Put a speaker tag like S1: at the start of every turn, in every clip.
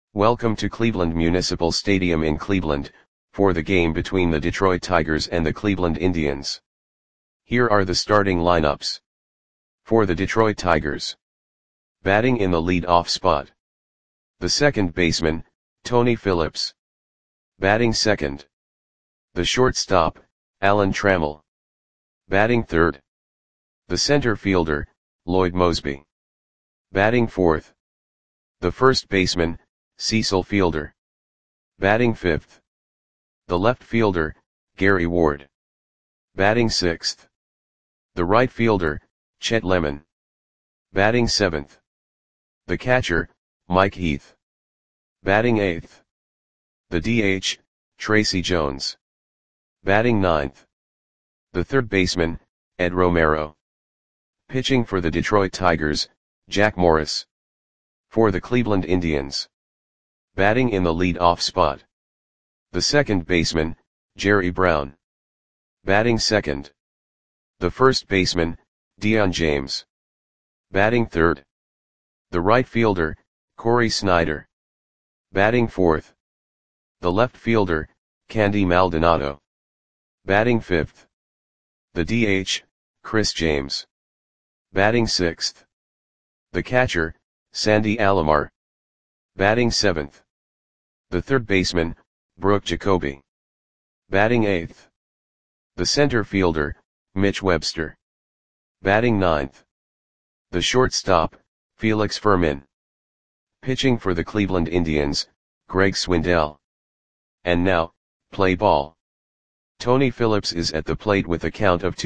S1: Welcome to Cleveland Municipal Stadium in Cleveland, for the game between the Detroit Tigers and the Cleveland Indians. Here are the starting lineups. For the Detroit Tigers. Batting in the lead-off spot. The second baseman, Tony Phillips. Batting second. The shortstop, Alan Trammell. Batting third. The center fielder, Lloyd Moseby. Batting fourth. The first baseman, Cecil Fielder. Batting fifth. The left fielder, Gary Ward. Batting sixth. The right fielder, Chet Lemon. Batting seventh. The catcher, Mike Heath. Batting eighth. The DH, Tracy Jones. Batting ninth. The third baseman, Ed Romero. Pitching for the Detroit Tigers, Jack Morris. For the Cleveland Indians. Batting in the lead-off spot. The second baseman, Jerry Brown. Batting second. The first baseman, Dion James. Batting third. The right fielder, Cory Snyder. Batting fourth. The left fielder, Candy Maldonado. Batting fifth. The DH, Chris James. Batting sixth. The catcher, Sandy Alomar. Batting seventh. The third baseman, Brooke Jacoby. Batting eighth. The center fielder, Mitch Webster. Batting ninth. The shortstop, Felix Fermin. Pitching for the Cleveland Indians, Greg Swindell. And now, play ball. Tony Phillips is at the plate with a count of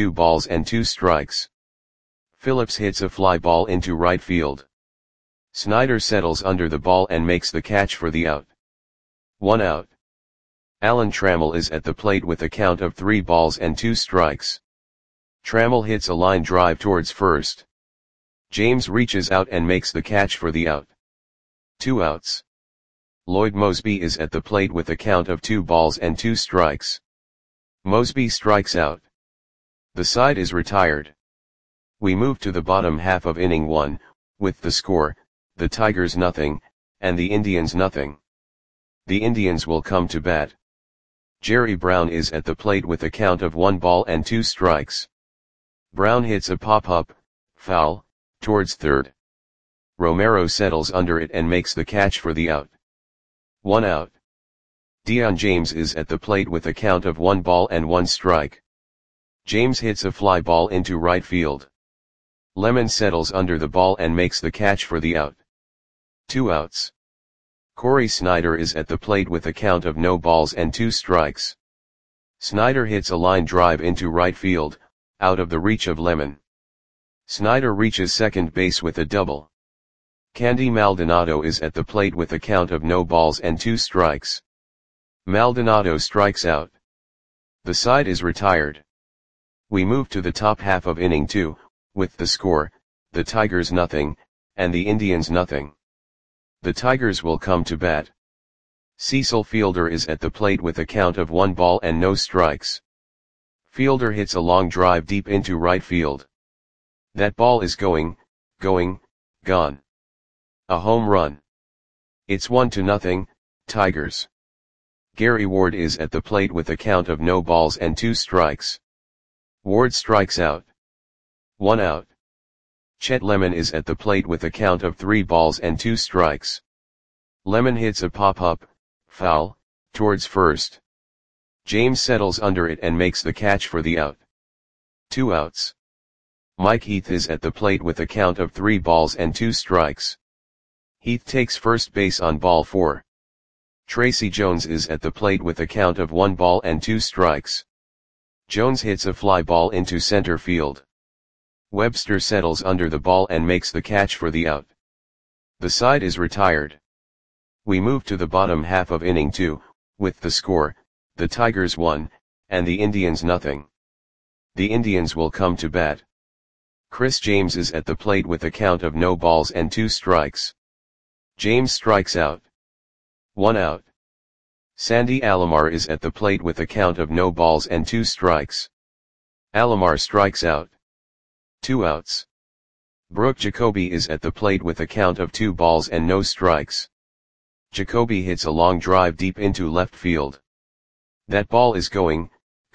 S1: 2-2. Phillips hits a fly ball into right field. Snyder settles under the ball and makes the catch for the out. 1 out. Alan Trammell is at the plate with a count of 3-2. Trammell hits a line drive towards first. James reaches out and makes the catch for the out. 2 outs. Lloyd Moseby is at the plate with a count of 2-2. Moseby strikes out. The side is retired. We move to the bottom half of inning 1, with the score, the Tigers nothing, and the Indians nothing. The Indians will come to bat. Jerry Brown is at the plate with a count of 1-2. Brown hits a pop-up, foul, towards third. Romero settles under it and makes the catch for the out. 1 out. Dion James is at the plate with a count of 1-1. James hits a fly ball into right field. Lemon settles under the ball and makes the catch for the out. 2 outs. Cory Snyder is at the plate with a count of 0-2. Snyder hits a line drive into right field, out of the reach of Lemon. Snyder reaches second base with a double. Candy Maldonado is at the plate with a count of 0-2. Maldonado strikes out. The side is retired. We move to the top half of inning 2, with the score, the Tigers nothing, and the Indians nothing. The Tigers will come to bat. Cecil Fielder is at the plate with a count of 1-0. Fielder hits a long drive deep into right field. That ball is going, gone. A home run. It's 1-0, Tigers. Gary Ward is at the plate with a count of 0-2. Ward strikes out. 1 out. Chet Lemon is at the plate with a count of 3-2. Lemon hits a pop-up, foul, towards first. James settles under it and makes the catch for the out. 2 outs. Mike Heath is at the plate with a count of 3-2. Heath takes first base on ball 4. Tracy Jones is at the plate with a count of 1-2. Jones hits a fly ball into center field. Webster settles under the ball and makes the catch for the out. The side is retired. We move to the bottom half of inning 2, with the score, the Tigers 1, and the Indians nothing. The Indians will come to bat. Chris James is at the plate with a count of 0-2. James strikes out. 1 out. Sandy Alomar is at the plate with a count of 0-2. Alomar strikes out. 2 outs. Brooke Jacoby is at the plate with a count of 2 balls and no strikes. Jacoby hits a long drive deep into left field. That ball is going,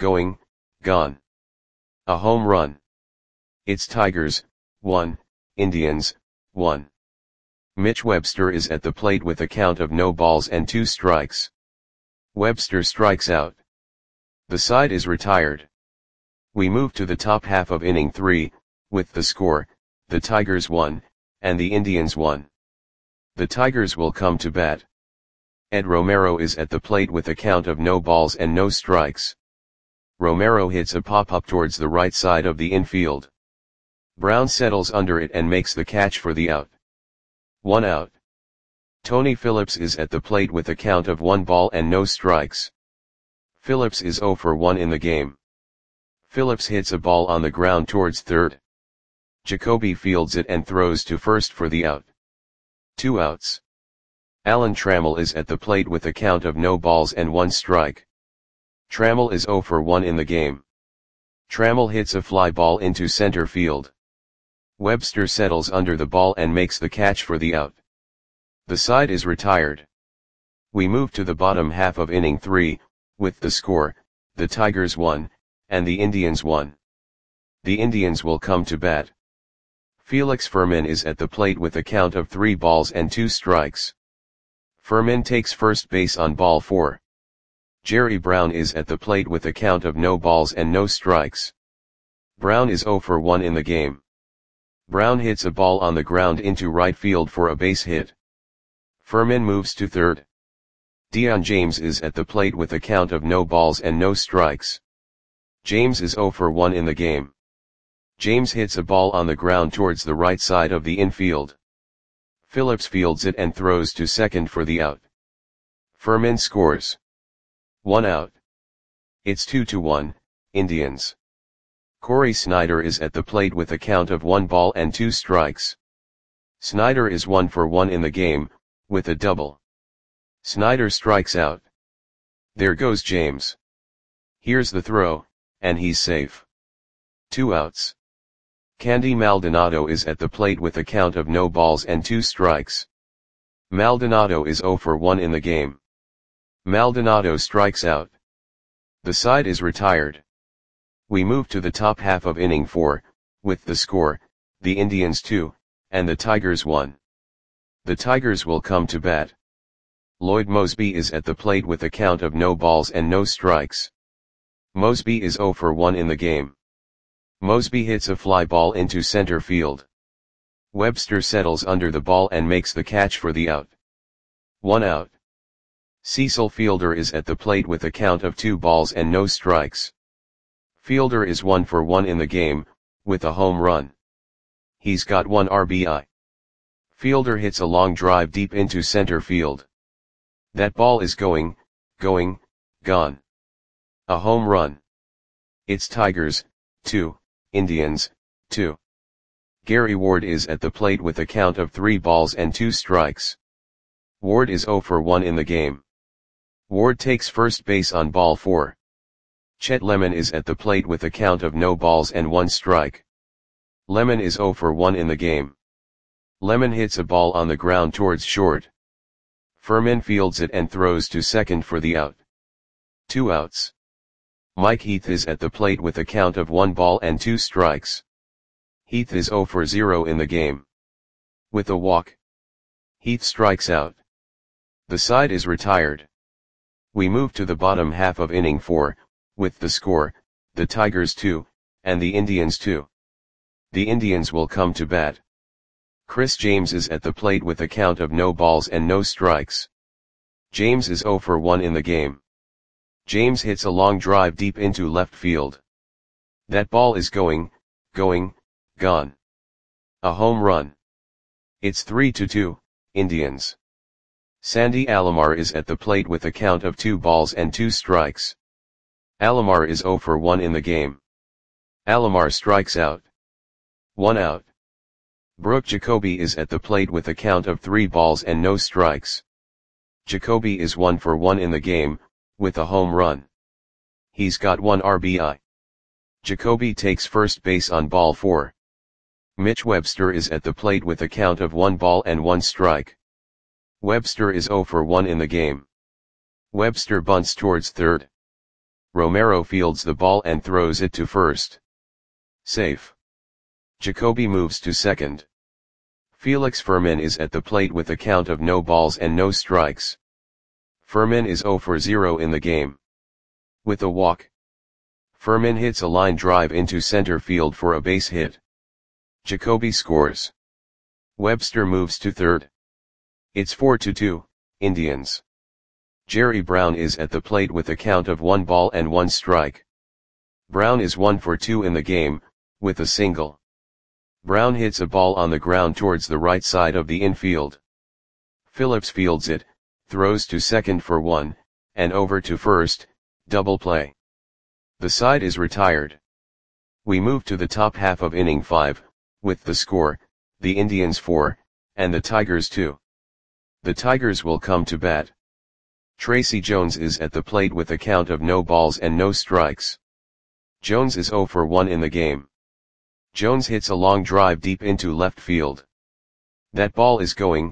S1: gone. A home run. It's Tigers, 1, Indians, 1. Mitch Webster is at the plate with a count of no balls and 2 strikes. Webster strikes out. The side is retired. We move to the top half of inning 3, with the score, the Tigers 1, and the Indians 1. The Tigers will come to bat. Ed Romero is at the plate with a count of no balls and no strikes. Romero hits a pop-up towards the right side of the infield. Brown settles under it and makes the catch for the out. 1 out. Tony Phillips is at the plate with a count of 1 ball and no strikes. Phillips is 0 for 1 in the game. Phillips hits a ball on the ground towards third. Jacoby fields it and throws to first for the out. 2 outs. Alan Trammell is at the plate with a count of no balls and 1 strike. Trammell is 0 for 1 in the game. Trammell hits a fly ball into center field. Webster settles under the ball and makes the catch for the out. The side is retired. We move to the bottom half of inning 3, with the score, the Tigers 1, and the Indians 1. The Indians will come to bat. Felix Fermin is at the plate with a count of 3 balls and 2 strikes. Fermin takes first base on ball 4. Jerry Brown is at the plate with a count of no balls and no strikes. Brown is 0 for 1 in the game. Brown hits a ball on the ground into right field for a base hit. Fermin moves to third. Dion James is at the plate with a count of no balls and no strikes. James is 0 for 1 in the game. James hits a ball on the ground towards the right side of the infield. Phillips fields it and throws to second for the out. Fermin scores. 1 out. It's 2-1, Indians. Corey Snyder is at the plate with a count of 1 ball and 2 strikes. Snyder is 1 for 1 in the game, with a double. Snyder strikes out. There goes James. Here's the throw, and he's safe. 2 outs. Candy Maldonado is at the plate with a count of no balls and 2 strikes. Maldonado is 0 for 1 in the game. Maldonado strikes out. The side is retired. We move to the top half of inning 4, with the score, the Indians 2, and the Tigers 1. The Tigers will come to bat. Lloyd Moseby is at the plate with a count of no balls and no strikes. Moseby is 0 for 1 in the game. Moseby hits a fly ball into center field. Webster settles under the ball and makes the catch for the out. 1 out. Cecil Fielder is at the plate with a count of 2 balls and no strikes. Fielder is 1 for 1 in the game, with a home run. He's got 1 RBI. Fielder hits a long drive deep into center field. That ball is going, gone. A home run. It's Tigers, 2, Indians, 2. Gary Ward is at the plate with a count of 3 balls and 2 strikes. Ward is 0 for 1 in the game. Ward takes first base on ball 4. Chet Lemon is at the plate with a count of no balls and 1 strike. Lemon is 0 for 1 in the game. Lemon hits a ball on the ground towards short. Fermin fields it and throws to second for the out. 2 outs. Mike Heath is at the plate with a count of 1 ball and 2 strikes. Heath is 0 for 0 in the game. With a walk, Heath strikes out. The side is retired. We move to the bottom half of inning 4, with the score, the Tigers 2, and the Indians 2. The Indians will come to bat. Chris James is at the plate with a count of no balls and no strikes. James is 0 for 1 in the game. James hits a long drive deep into left field. That ball is going, gone. A home run. It's 3-2, Indians. Sandy Alomar is at the plate with a count of 2 balls and 2 strikes. Alomar is 0 for 1 in the game. Alomar strikes out. 1 out. Brooke Jacoby is at the plate with a count of 3 balls and no strikes. Jacoby is 1 for 1 in the game, with a home run. He's got 1 RBI. Jacoby takes first base on ball 4. Mitch Webster is at the plate with a count of 1 ball and 1 strike. Webster is 0 for 1 in the game. Webster bunts towards third. Romero fields the ball and throws it to first. Safe. Jacoby moves to second. Felix Fermin is at the plate with a count of no balls and no strikes. Fermin is 0 for 0 in the game. With a walk, Fermin hits a line drive into center field for a base hit. Jacoby scores. Webster moves to third. It's 4-2, Indians. Jerry Brown is at the plate with a count of 1 ball and 1 strike. Brown is 1 for 2 in the game, with a single. Brown hits a ball on the ground towards the right side of the infield. Phillips fields it, throws to second for 1, and over to first, double play. The side is retired. We move to the top half of inning 5, with the score, the Indians 4, and the Tigers 2. The Tigers will come to bat. Tracy Jones is at the plate with a count of no balls and no strikes. Jones is 0 for 1 in the game. Jones hits a long drive deep into left field. That ball is going,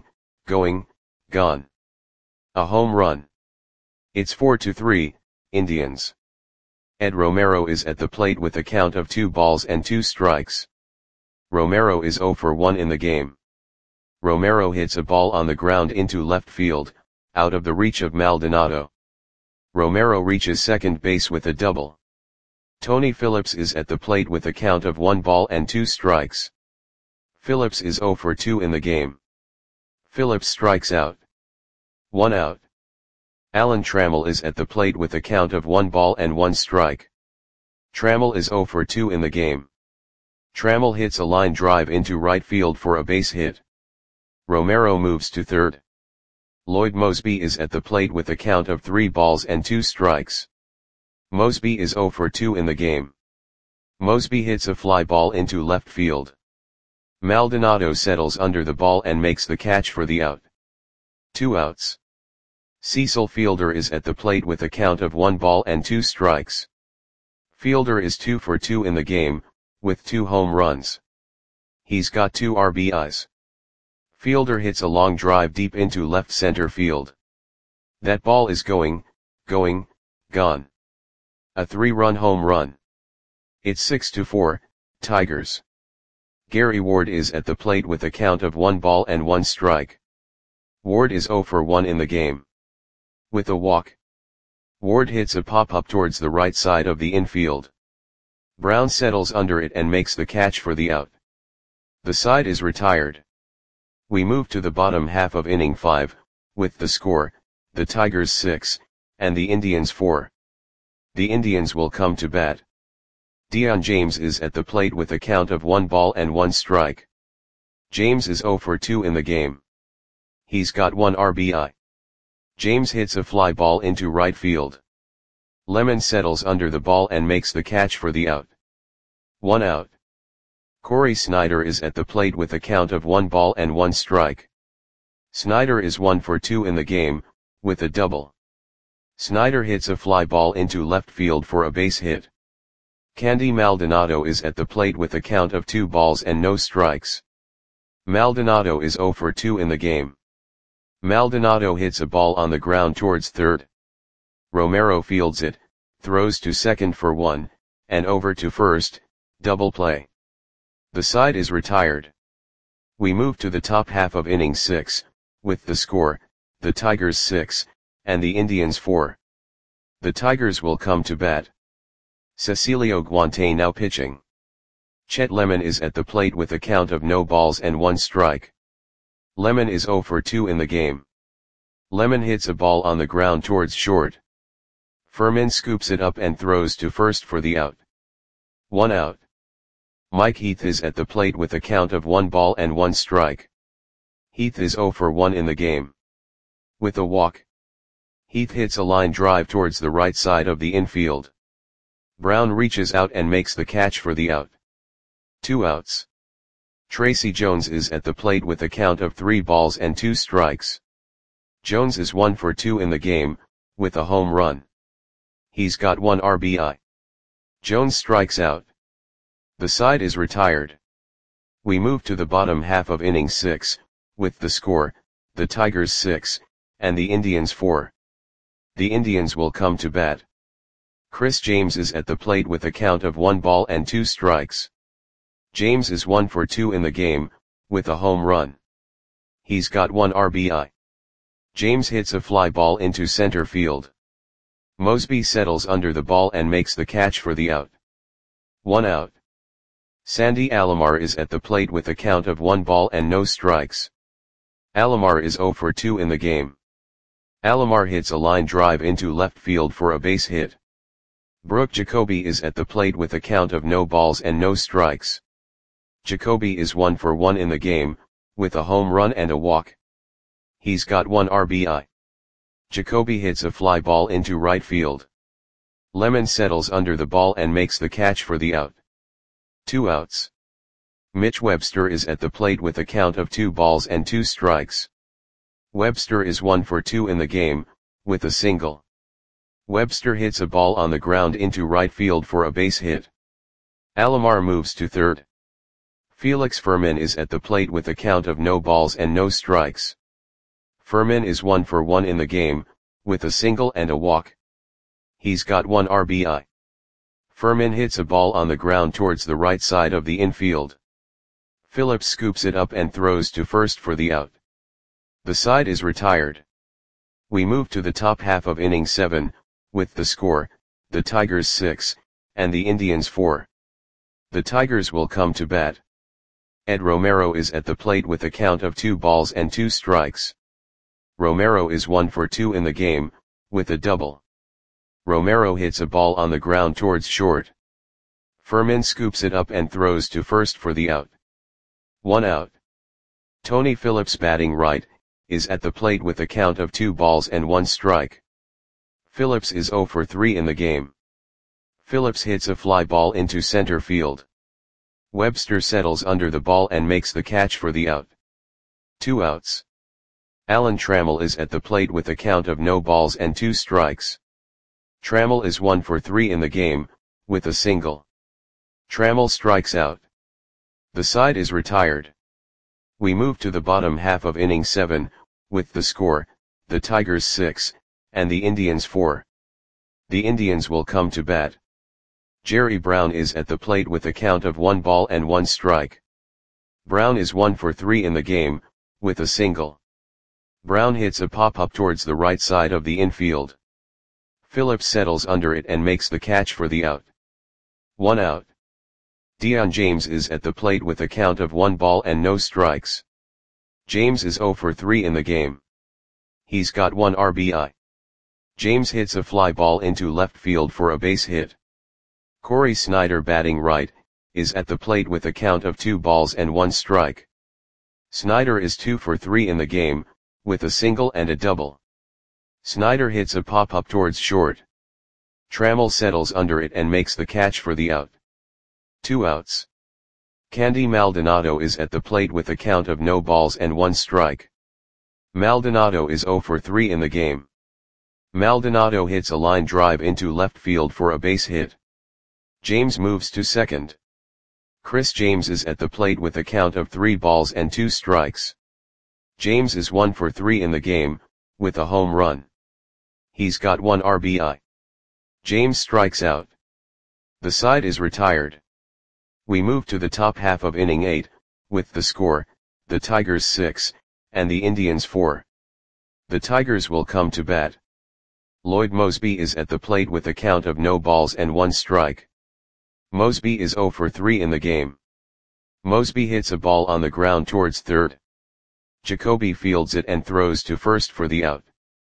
S1: gone. A home run. It's 4-3, Indians. Ed Romero is at the plate with a count of 2 balls and 2 strikes. Romero is 0 for 1 in the game. Romero hits a ball on the ground into left field, out of the reach of Maldonado. Romero reaches second base with a double. Tony Phillips is at the plate with a count of 1 ball and 2 strikes. Phillips is 0 for 2 in the game. Phillips strikes out. 1 out. Alan Trammell is at the plate with a count of 1 ball and 1 strike. Trammell is 0 for 2 in the game. Trammell hits a line drive into right field for a base hit. Romero moves to third. Lloyd Mosby is at the plate with a count of 3 balls and 2 strikes. Mosby is 0 for 2 in the game. Mosby hits a fly ball into left field. Maldonado settles under the ball and makes the catch for the out. 2 outs. Cecil Fielder is at the plate with a count of 1 ball and 2 strikes. Fielder is 2 for 2 in the game, with 2 home runs. He's got 2 RBIs. Fielder hits a long drive deep into left center field. That ball is going, gone. A 3-run home run. It's 6-4, Tigers. Gary Ward is at the plate with a count of 1 ball and 1 strike. Ward is 0 for 1 in the game. With a walk, Ward hits a pop-up towards the right side of the infield. Brown settles under it and makes the catch for the out. The side is retired. We move to the bottom half of inning 5, with the score, the Tigers 6, and the Indians 4. The Indians will come to bat. Dion James is at the plate with a count of 1 ball and 1 strike. James is 0 for 2 in the game. He's got 1 RBI. James hits a fly ball into right field. Lemon settles under the ball and makes the catch for the out. 1 out. Corey Snyder is at the plate with a count of 1 ball and 1 strike. Snyder is 1 for 2 in the game, with a double. Snyder hits a fly ball into left field for a base hit. Candy Maldonado is at the plate with a count of 2 balls and no strikes. Maldonado is 0 for 2 in the game. Maldonado hits a ball on the ground towards third. Romero fields it, throws to second for 1, and over to first, double play. The side is retired. We move to the top half of inning 6, with the score, the Tigers 6, and the Indians 4. The Tigers will come to bat. Cecilio Guante now pitching. Chet Lemon is at the plate with a count of no balls and 1 strike. Lemon is 0 for 2 in the game. Lemon hits a ball on the ground towards short. Fermin scoops it up and throws to first for the out. 1 out. Mike Heath is at the plate with a count of 1 ball and 1 strike. Heath is 0 for 1 in the game. With a walk, Heath hits a line drive towards the right side of the infield. Brown reaches out and makes the catch for the out. 2 outs. Tracy Jones is at the plate with a count of 3 balls and 2 strikes. Jones is 1 for 2 in the game, with a home run. He's got 1 RBI. Jones strikes out. The side is retired. We move to the bottom half of inning 6, with the score, the Tigers 6, and the Indians 4. The Indians will come to bat. Chris James is at the plate with a count of 1 ball and 2 strikes. James is 1 for 2 in the game, with a home run. He's got 1 RBI. James hits a fly ball into center field. Mosby settles under the ball and makes the catch for the out. 1 out. Sandy Alomar is at the plate with a count of 1 ball and no strikes. Alomar is 0 for 2 in the game. Alomar hits a line drive into left field for a base hit. Brooke Jacoby is at the plate with a count of no balls and no strikes. Jacoby is 1 for 1 in the game, with a home run and a walk. He's got 1 RBI. Jacoby hits a fly ball into right field. Lemon settles under the ball and makes the catch for the out. 2 outs. Mitch Webster is at the plate with a count of 2 balls and 2 strikes. Webster is 1 for 2 in the game, with a single. Webster hits a ball on the ground into right field for a base hit. Alomar moves to third. Felix Fermin is at the plate with a count of no balls and no strikes. Fermin is 1 for 1 in the game, with a single and a walk. He's got 1 RBI. Fermin hits a ball on the ground towards the right side of the infield. Phillips scoops it up and throws to first for the out. The side is retired. We move to the top half of inning 7, with the score, the Tigers 6, and the Indians 4. The Tigers will come to bat. Ed Romero is at the plate with a count of 2 balls and 2 strikes. Romero is 1 for 2 in the game, with a double. Romero hits a ball on the ground towards short. Fermin scoops it up and throws to first for the out. 1 out. Tony Phillips, batting right, is at the plate with a count of 2 balls and 1 strike. Phillips is 0 for 3 in the game. Phillips hits a fly ball into center field. Webster settles under the ball and makes the catch for the out. 2 outs. Alan Trammell is at the plate with a count of no balls and 2 strikes. Trammell is 1 for 3 in the game, with a single. Trammell strikes out. The side is retired. We move to the bottom half of inning 7, with the score, the Tigers 6, and the Indians 4. The Indians will come to bat. Jerry Brown is at the plate with a count of 1 ball and 1 strike. Brown is 1 for 3 in the game, with a single. Brown hits a pop-up towards the right side of the infield. Phillips settles under it and makes the catch for the out. 1 out. Dion James is at the plate with a count of 1 ball and no strikes. James is 0 for 3 in the game. He's got 1 RBI. James hits a fly ball into left field for a base hit. Corey Snyder, batting right, is at the plate with a count of 2 balls and 1 strike. Snyder is 2 for 3 in the game, with a single and a double. Snyder hits a pop-up towards short. Trammell settles under it and makes the catch for the out. 2 outs. Candy Maldonado is at the plate with a count of no balls and 1 strike. Maldonado is 0 for 3 in the game. Maldonado hits a line drive into left field for a base hit. James moves to second. Chris James is at the plate with a count of 3 balls and 2 strikes. James is 1 for 3 in the game, with a home run. He's got 1 RBI. James strikes out. The side is retired. We move to the top half of inning 8, with the score, the Tigers 6, and the Indians 4. The Tigers will come to bat. Lloyd Mosby is at the plate with a count of no balls and 1 strike. Mosby is 0 for 3 in the game. Mosby hits a ball on the ground towards third. Jacoby fields it and throws to first for the out.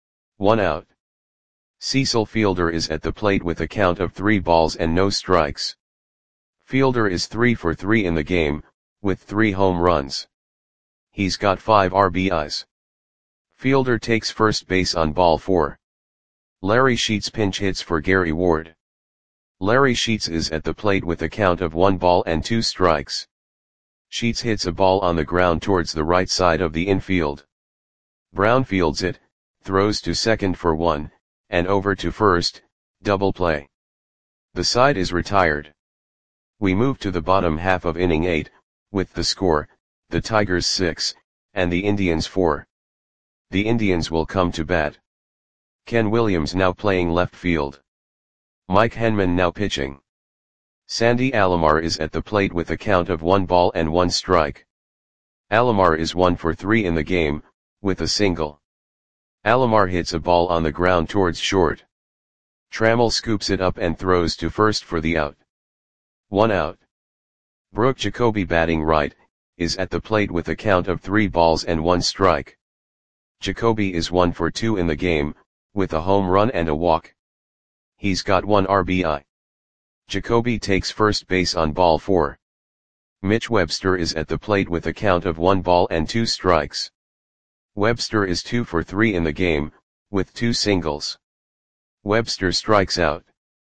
S1: 1 out. Cecil Fielder is at the plate with a count of 3 balls and no strikes. Fielder is 3 for 3 in the game, with 3 home runs. He's got 5 RBIs. Fielder takes first base on ball 4. Larry Sheets pinch hits for Gary Ward. Larry Sheets is at the plate with a count of 1 ball and 2 strikes. Sheets hits a ball on the ground towards the right side of the infield. Brown fields it, throws to second for 1, and over to first, double play. The side is retired. We move to the bottom half of inning 8, with the score, the Tigers 6, and the Indians 4. The Indians will come to bat. Ken Williams now playing left field. Mike Henman now pitching. Sandy Alomar is at the plate with a count of 1 ball and 1 strike. Alomar is 1 for 3 in the game, with a single. Alomar hits a ball on the ground towards short. Trammell scoops it up and throws to first for the out. 1 out. Brooke Jacoby batting right, is at the plate with a count of 3 balls and 1 strike. Jacoby is 1 for 2 in the game, with a home run and a walk. He's got 1 RBI. Jacoby takes first base on ball 4. Mitch Webster is at the plate with a count of 1 ball and 2 strikes. Webster is 2 for 3 in the game, with 2 singles. Webster strikes out.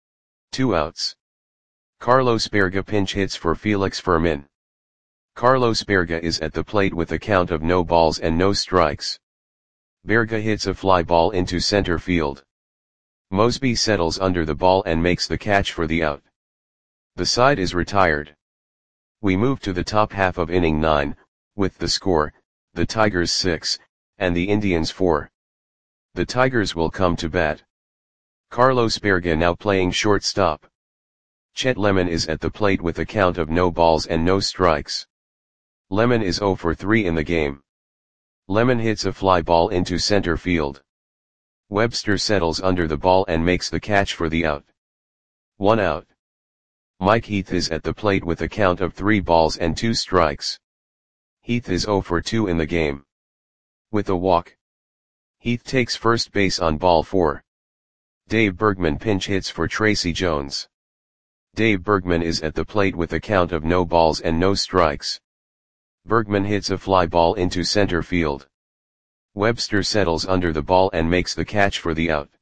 S1: 2 outs. Carlos Berga pinch hits for Felix Fermin. Carlos Berga is at the plate with a count of no balls and no strikes. Berga hits a fly ball into center field. Mosby settles under the ball and makes the catch for the out. The side is retired. We move to the top half of inning 9, with the score, the Tigers 6, and the Indians 4. The Tigers will come to bat. Carlos Berga now playing shortstop. Chet Lemon is at the plate with a count of no balls and no strikes. Lemon is 0 for 3 in the game. Lemon hits a fly ball into center field. Webster settles under the ball and makes the catch for the out. 1 out. Mike Heath is at the plate with a count of 3 balls and 2 strikes. Heath is 0 for 2 in the game. With a walk. Heath takes first base on ball 4. Dave Bergman pinch hits for Tracy Jones. Dave Bergman is at the plate with a count of no balls and no strikes. Bergman hits a fly ball into center field. Webster settles under the ball and makes the catch for the out.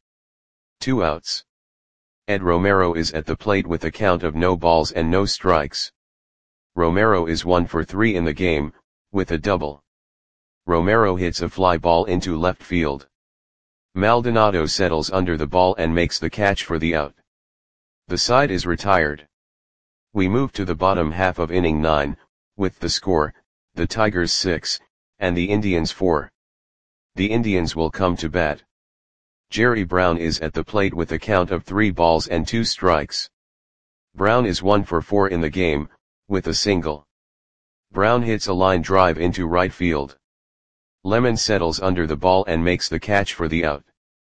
S1: 2 outs. Ed Romero is at the plate with a count of no balls and no strikes. Romero is 1 for 3 in the game, with a double. Romero hits a fly ball into left field. Maldonado settles under the ball and makes the catch for the out. The side is retired. We move to the bottom half of inning 9, with the score, the Tigers 6, and the Indians 4. The Indians will come to bat. Jerry Brown is at the plate with a count of 3 balls and 2 strikes. Brown is 1 for 4 in the game, with a single. Brown hits a line drive into right field. Lemon settles under the ball and makes the catch for the out.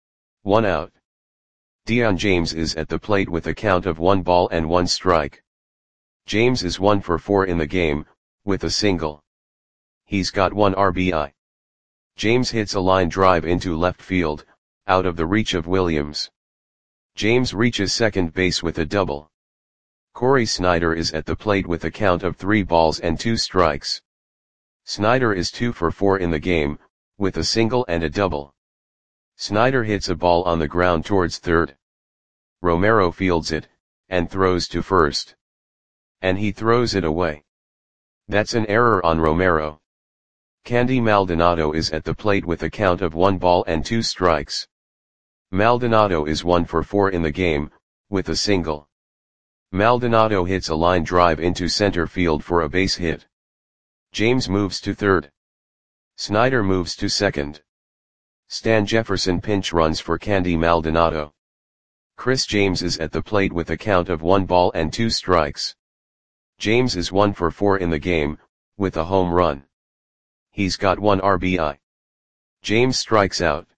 S1: 1 out. Dion James is at the plate with a count of 1 ball and 1 strike. James is 1 for 4 in the game, with a single. He's got 1 RBI. James hits a line drive into left field, out of the reach of Williams. James reaches second base with a double. Corey Snyder is at the plate with a count of 3 balls and 2 strikes. Snyder is 2 for 4 in the game, with a single and a double. Snyder hits a ball on the ground towards third. Romero fields it, and throws to first. And he throws it away. That's an error on Romero. Candy Maldonado is at the plate with a count of 1 ball and 2 strikes. Maldonado is 1 for 4 in the game, with a single. Maldonado hits a line drive into center field for a base hit. James moves to third. Snyder moves to second. Stan Jefferson pinch runs for Candy Maldonado. Chris James is at the plate with a count of 1 ball and 2 strikes. James is 1 for 4 in the game, with a home run. He's got 1 RBI. James strikes out.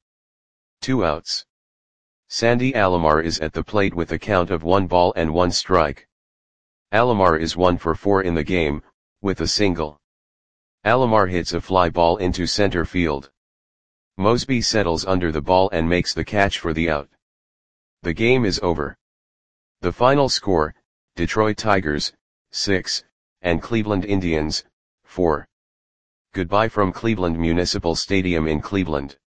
S1: 2 outs. Sandy Alomar is at the plate with a count of 1 ball and 1 strike. Alomar is 1 for 4 in the game, with a single. Alomar hits a fly ball into center field. Mosby settles under the ball and makes the catch for the out. The game is over. The final score, Detroit Tigers, 6, and Cleveland Indians, 4. Goodbye from Cleveland Municipal Stadium in Cleveland.